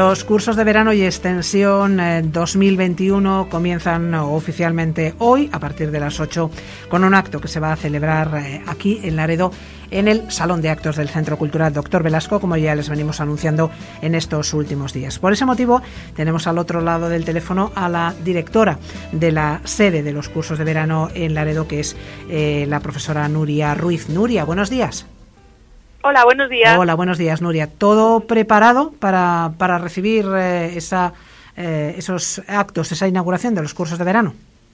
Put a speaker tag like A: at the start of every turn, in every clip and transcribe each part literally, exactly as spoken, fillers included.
A: Los cursos de verano y extensión eh, dos mil veintiuno comienzan oficialmente hoy a partir de las ocho con un acto que se va a celebrar eh, aquí en Laredo en el Salón de Actos del Centro Cultural Doctor Velasco, como ya les venimos anunciando en estos últimos días. Por ese motivo tenemos al otro lado del teléfono a la directora de la sede de los cursos de verano en Laredo, que es eh, la profesora Nuria Ruiz. Nuria, buenos días.
B: Hola, buenos días.
A: Hola, buenos días, Nuria. ¿Todo preparado para, para recibir eh, esa, eh, esos actos, esa inauguración de los cursos de verano?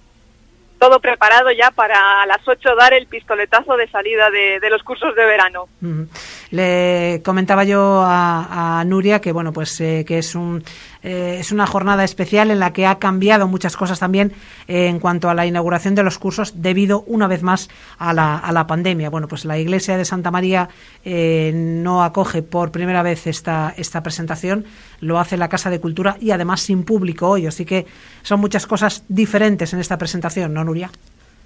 B: Todo preparado ya para a las ocho dar el pistoletazo de salida de, de los cursos de verano.
A: Uh-huh. Le comentaba yo a, a Nuria que bueno, pues eh, que es un eh, es una jornada especial en la que ha cambiado muchas cosas también eh, en cuanto a la inauguración de los cursos debido una vez más a la, a la pandemia. Bueno, pues la Iglesia de Santa María eh, no acoge por primera vez esta esta presentación, lo hace la Casa de Cultura y además sin público hoy, así que son muchas cosas diferentes en esta presentación, ¿no, Nuria?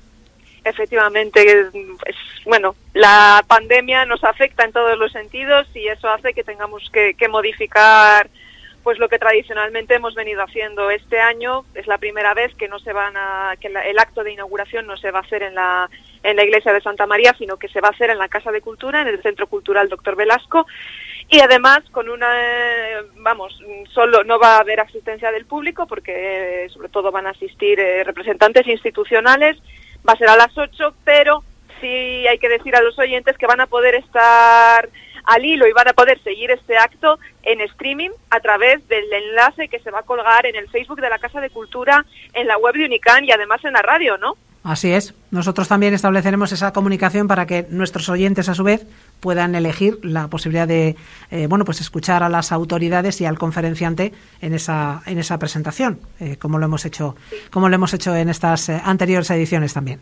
B: Efectivamente, es, bueno, la pandemia nos afecta en todos los sentidos y eso hace que tengamos que, que modificar pues lo que tradicionalmente hemos venido haciendo. Este año es la primera vez que no se van a que la, el acto de inauguración no se va a hacer en la en la Iglesia de Santa María, sino que se va a hacer en la Casa de Cultura, en el Centro Cultural Doctor Velasco, y además con una vamos, solo no va a haber asistencia del público porque eh, sobre todo van a asistir eh, representantes institucionales. Va a ser a las ocho, pero sí hay que decir a los oyentes que van a poder estar al hilo y van a poder seguir este acto en streaming a través del enlace que se va a colgar en el Facebook de la Casa de Cultura, en la web de Unican y además en la radio, ¿no?
A: Así es. Nosotros también estableceremos esa comunicación para que nuestros oyentes, a su vez, puedan elegir la posibilidad de, eh, bueno, pues escuchar a las autoridades y al conferenciante en esa en esa presentación, eh, como lo hemos hecho, sí. como lo hemos hecho en estas eh, anteriores ediciones también.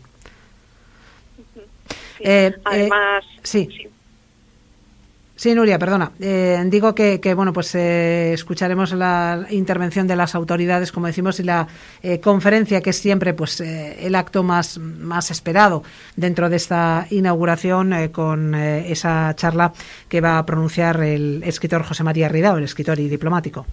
B: Sí.
A: Eh,
B: Además,
A: eh, sí.
B: sí.
A: Sí, Nuria, perdona. Eh, digo que, que bueno, pues eh, escucharemos la intervención de las autoridades, como decimos, y la eh, conferencia, que es siempre pues eh, el acto más, más esperado dentro de esta inauguración, eh, con eh, esa charla que va a pronunciar el escritor José María Ridao, el escritor y diplomático.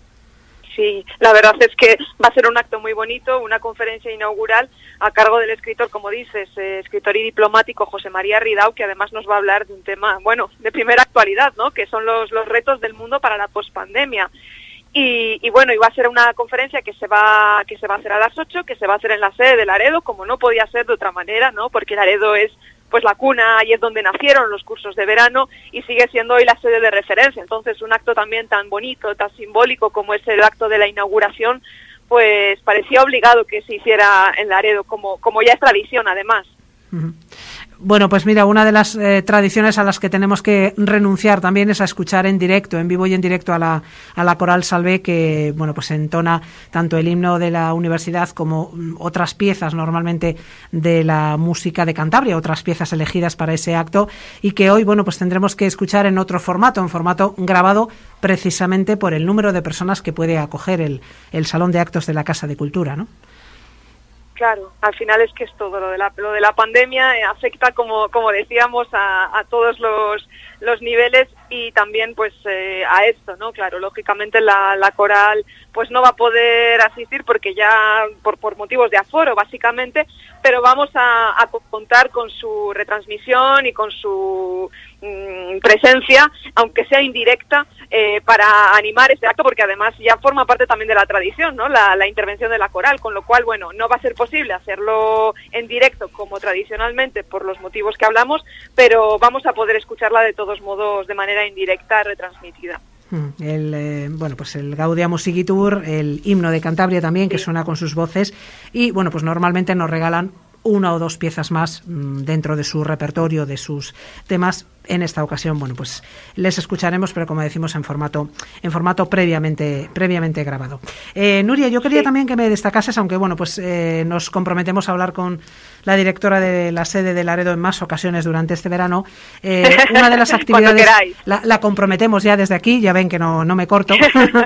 B: Sí, la verdad es que va a ser un acto muy bonito, una conferencia inaugural a cargo del escritor, como dices, eh, escritor y diplomático José María Ridao, que además nos va a hablar de un tema, bueno, de primera actualidad, ¿no? Que son los, los retos del mundo para la pospandemia. Y, y bueno, y va a ser una conferencia que se va que se va a hacer a las ocho, que se va a hacer en la sede de Laredo, como no podía ser de otra manera, ¿no? Porque Laredo es pues la cuna, ahí es donde nacieron los cursos de verano y sigue siendo hoy la sede de referencia. Entonces, un acto también tan bonito, tan simbólico como es el acto de la inauguración, pues parecía obligado que se hiciera en Laredo, como, como ya es tradición, además.
A: Uh-huh. Bueno, pues mira, una de las eh, tradiciones a las que tenemos que renunciar también es a escuchar en directo, en vivo y en directo a la a la Coral Salvé, que bueno, pues entona tanto el himno de la universidad como mm, otras piezas normalmente de la música de Cantabria, otras piezas elegidas para ese acto, y que hoy, bueno, pues tendremos que escuchar en otro formato, en formato grabado, precisamente por el número de personas que puede acoger el, el Salón de Actos de la Casa de Cultura, ¿no?
B: Claro, al final es que es todo lo de la lo de la pandemia eh, afecta, como como decíamos, a, a todos los los niveles y también pues eh, a esto, ¿no? Claro, lógicamente la, la coral pues no va a poder asistir porque ya por por motivos de aforo básicamente, pero vamos a, a contar con su retransmisión y con su mmm, presencia, aunque sea indirecta, eh, para animar este acto, porque además ya forma parte también de la tradición, ¿no? La, la intervención de la coral, con lo cual, bueno, no va a ser posible hacerlo en directo como tradicionalmente por los motivos que hablamos, pero vamos a poder escucharla de todos modos de manera indirecta, retransmitida.
A: El eh, bueno, pues el Gaudiamus Igitur, el himno de Cantabria también, que sí, suena con sus voces, y bueno, pues normalmente nos regalan una o dos piezas más mmm, dentro de su repertorio, de sus temas. En esta ocasión, bueno, pues les escucharemos, pero como decimos, en formato en formato previamente previamente grabado. Eh, Nuria, yo quería sí. también que me destacases, aunque bueno, pues eh, nos comprometemos a hablar con la directora de la sede de Laredo en más ocasiones durante este verano. Eh, una de las actividades la, la comprometemos ya desde aquí, ya ven que no, no me corto.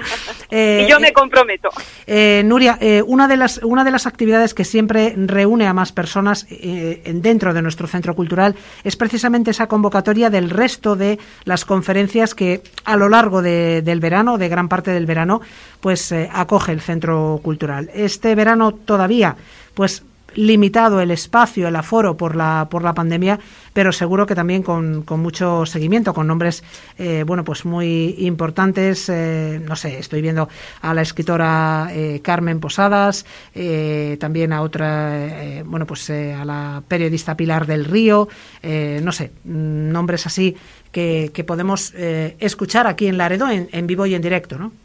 B: eh, y yo me comprometo.
A: Eh, Nuria, eh, una de las una de las actividades que siempre reúne a más personas personas eh, dentro de nuestro centro cultural es precisamente esa convocatoria del resto de las conferencias que a lo largo de, del verano, de gran parte del verano, pues eh, acoge el centro cultural. Este verano todavía, pues limitado el espacio, el aforo por la por la pandemia, pero seguro que también con, con mucho seguimiento, con nombres eh, bueno pues muy importantes. Eh, no sé, estoy viendo a la escritora eh, Carmen Posadas, eh, también a otra, eh, bueno pues eh, a la periodista Pilar del Río, eh, no sé, nombres así que, que podemos eh, escuchar aquí en Laredo en, en vivo y en directo, ¿no?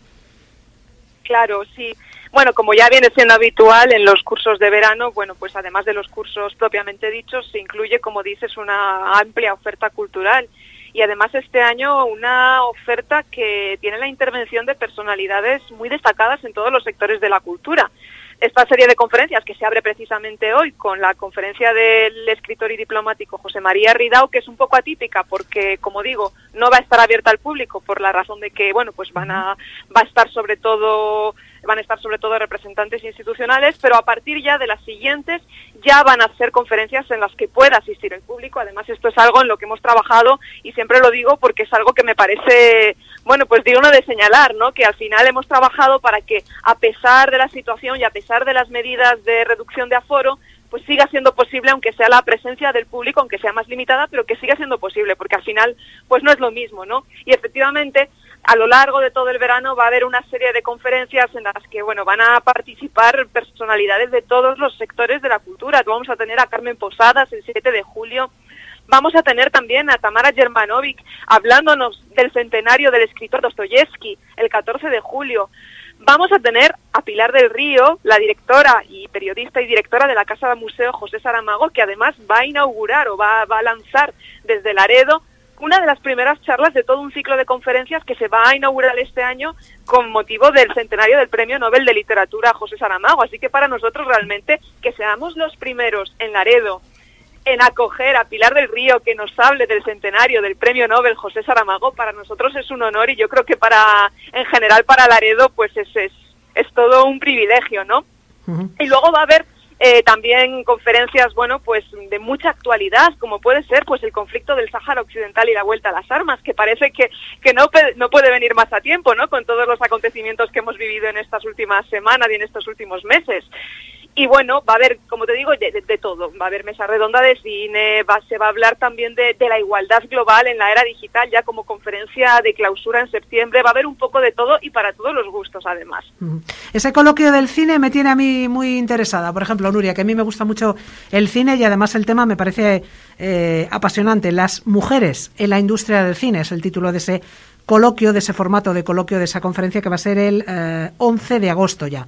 B: Claro, sí. Bueno, como ya viene siendo habitual en los cursos de verano, bueno, pues además de los cursos propiamente dichos, se incluye, como dices, una amplia oferta cultural. Y además este año una oferta que tiene la intervención de personalidades muy destacadas en todos los sectores de la cultura. Esta serie de conferencias que se abre precisamente hoy con la conferencia del escritor y diplomático José María Ridao, que es un poco atípica porque, como digo, no va a estar abierta al público por la razón de que, bueno, pues van a, va a estar sobre todo... van a estar sobre todo representantes institucionales, pero a partir ya de las siguientes ya van a ser conferencias en las que pueda asistir el público. Además, esto es algo en lo que hemos trabajado y siempre lo digo porque es algo que me parece, bueno, pues digno de señalar, ¿no? Que al final hemos trabajado para que, a pesar de la situación y a pesar de las medidas de reducción de aforo, pues siga siendo posible, aunque sea la presencia del público, aunque sea más limitada, pero que siga siendo posible, porque al final, pues no es lo mismo, ¿no? Y efectivamente, a lo largo de todo el verano va a haber una serie de conferencias en las que, bueno, van a participar personalidades de todos los sectores de la cultura. Vamos a tener a Carmen Posadas el siete de julio. Vamos a tener también a Tamara Germanovic hablándonos del centenario del escritor Dostoyevsky el catorce de julio. Vamos a tener a Pilar del Río, la directora y periodista y directora de la Casa de Museo José Saramago, que además va a inaugurar o va, va a lanzar desde Laredo una de las primeras charlas de todo un ciclo de conferencias que se va a inaugurar este año con motivo del centenario del Premio Nobel de Literatura José Saramago. Así que para nosotros realmente que seamos los primeros en Laredo en acoger a Pilar del Río que nos hable del centenario del Premio Nobel José Saramago, para nosotros es un honor y yo creo que para, en general para Laredo, pues es, es, es todo un privilegio, ¿no? Uh-huh. Y luego va a haber Eh, también conferencias, bueno, pues de mucha actualidad, como puede ser pues el conflicto del Sáhara Occidental y la vuelta a las armas, que parece que, que no, no puede venir más a tiempo, ¿no? Con todos los acontecimientos que hemos vivido en estas últimas semanas y en estos últimos meses. Y bueno, va a haber, como te digo, de, de, de todo. Va a haber mesa redonda de cine, va, se va a hablar también de, de la igualdad global en la era digital, ya como conferencia de clausura en septiembre. Va a haber un poco de todo y para todos los gustos, además.
A: Ese coloquio del cine me tiene a mí muy interesada. Por ejemplo, Nuria, que a mí me gusta mucho el cine y además el tema me parece eh, apasionante. Las mujeres en la industria del cine es el título de ese coloquio, de ese formato de coloquio, de esa conferencia que va a ser el eh, once de agosto ya.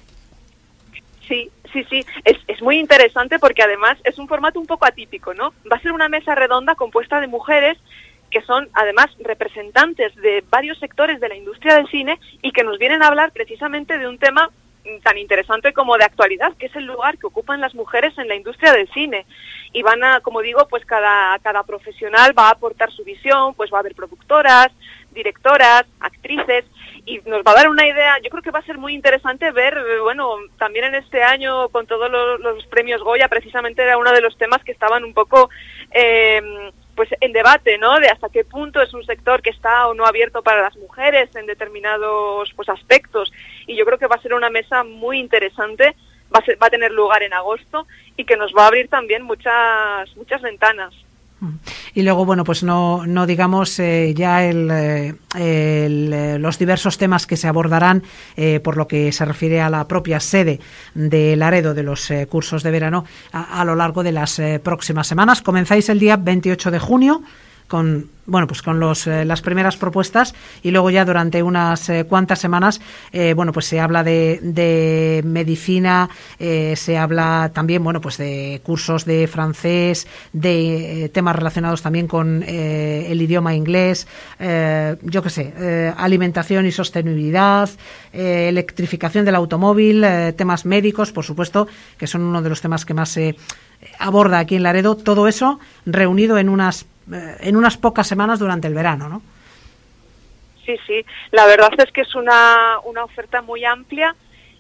B: Sí, sí, sí, es, es muy interesante porque además es un formato un poco atípico, ¿no? Va a ser una mesa redonda compuesta de mujeres que son además representantes de varios sectores de la industria del cine y que nos vienen a hablar precisamente de un tema tan interesante como de actualidad, que es el lugar que ocupan las mujeres en la industria del cine. Y van a, como digo, pues cada, cada profesional va a aportar su visión, pues va a haber productoras, directoras, actrices, y nos va a dar una idea. Yo creo que va a ser muy interesante ver, bueno, también en este año con todos los, los premios Goya, precisamente era uno de los temas que estaban un poco eh, pues en debate, ¿no? De hasta qué punto es un sector que está o no abierto para las mujeres en determinados pues aspectos. Y yo creo que va a ser una mesa muy interesante, va a ser, va a tener lugar en agosto y que nos va a abrir también muchas muchas ventanas.
A: Y luego, bueno, pues no, no digamos eh, ya el, eh, el, los diversos temas que se abordarán eh, por lo que se refiere a la propia sede de Laredo de los eh, cursos de verano a, a lo largo de las eh, próximas semanas. Comenzáis el día veintiocho de junio con bueno pues con los eh, las primeras propuestas y luego ya durante unas eh, cuantas semanas eh, bueno pues se habla de, de medicina, eh, se habla también bueno pues de cursos de francés, de eh, temas relacionados también con eh, el idioma inglés, eh, yo qué sé, eh, alimentación y sostenibilidad, eh, electrificación del automóvil, eh, temas médicos, por supuesto, que son uno de los temas que más se aborda aquí en Laredo. Todo eso reunido en unas en unas pocas semanas durante el verano, ¿no?
B: Sí, sí, la verdad es que es una, una oferta muy amplia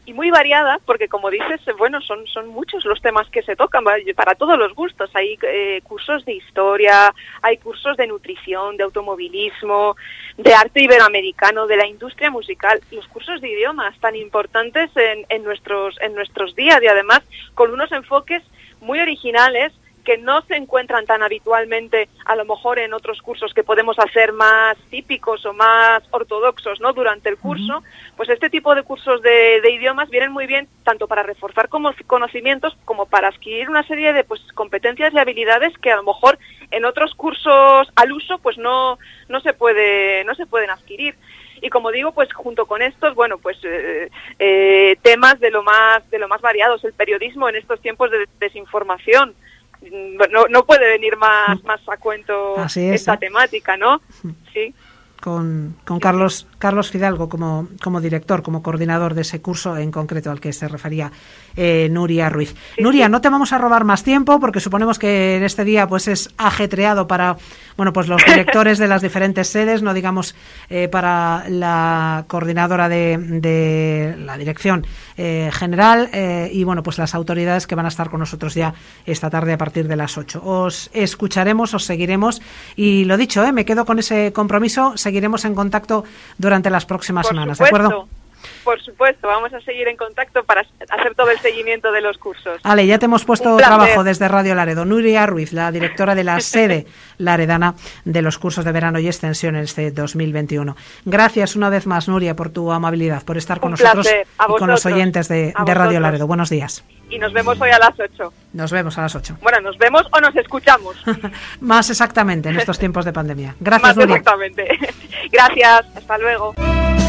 B: y muy variada, porque como dices, bueno, son, son muchos los temas que se tocan, para todos los gustos. Hay eh, cursos de historia, hay cursos de nutrición, de automovilismo, de arte iberoamericano, de la industria musical, los cursos de idiomas tan importantes en, en nuestros, en nuestros días, y además con unos enfoques muy originales que no se encuentran tan habitualmente, a lo mejor en otros cursos que podemos hacer más típicos o más ortodoxos, ¿no?, durante el curso. Uh-huh. Pues este tipo de cursos de, de idiomas vienen muy bien tanto para reforzar como conocimientos como para adquirir una serie de pues competencias y habilidades que a lo mejor en otros cursos al uso pues no no se puede no se pueden adquirir. Y como digo, pues junto con estos, bueno, pues eh, eh, temas de lo más de lo más variados, el periodismo en estos tiempos de desinformación. No, no puede venir más, más a cuento es, esta ¿eh? temática, ¿no? Sí.
A: Con, con Carlos Carlos Fidalgo como, como director, como coordinador de ese curso en concreto al que se refería eh, Nuria Ruiz. Sí, Nuria, sí. No te vamos a robar más tiempo porque suponemos que en este día pues es ajetreado para bueno pues los directores de las diferentes sedes, no digamos eh, para la coordinadora de, de la dirección eh, general eh, y bueno pues las autoridades que van a estar con nosotros ya esta tarde a partir de las ocho. Os escucharemos, os seguiremos y lo dicho, eh, me quedo con ese compromiso. Seguiremos en contacto durante las próximas
B: Por
A: semanas,
B: supuesto.
A: ¿de acuerdo?
B: Por supuesto, vamos a seguir en contacto para hacer todo el seguimiento de los cursos.
A: Ale, ya te hemos puesto trabajo desde Radio Laredo. Nuria Ruiz, la directora de la sede laredana de los cursos de verano y extensión en este dos mil veintiuno. Gracias una vez más, Nuria, por tu amabilidad, por estar con
B: Un
A: nosotros
B: y
A: con los oyentes de, de Radio Laredo. Buenos días.
B: Y nos vemos hoy a las ocho.
A: Nos vemos a las ocho.
B: Bueno, nos vemos o nos escuchamos.
A: Más exactamente en estos tiempos de pandemia. Gracias,
B: Más
A: Nuria.
B: Exactamente. Gracias. Hasta luego.